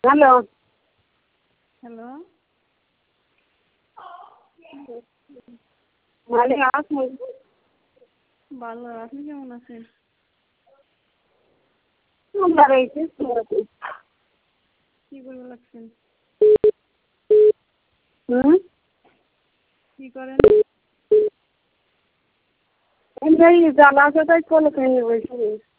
Hello. Hello. ভালো আছেন? ভালো, আপনি কেমন আছেন? ভালো হয়েছে। কি করে লাগছেন? কি করেন? এই জ্বালা আছে তাই কোলে বসে